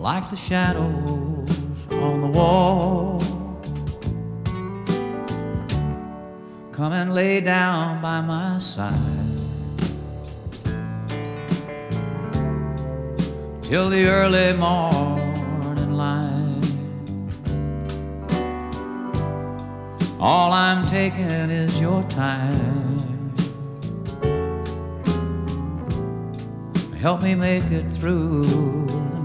like the shadows on the wall. Come and lay down by my side till the early morning light. All I'm taking is your time. Help me make it through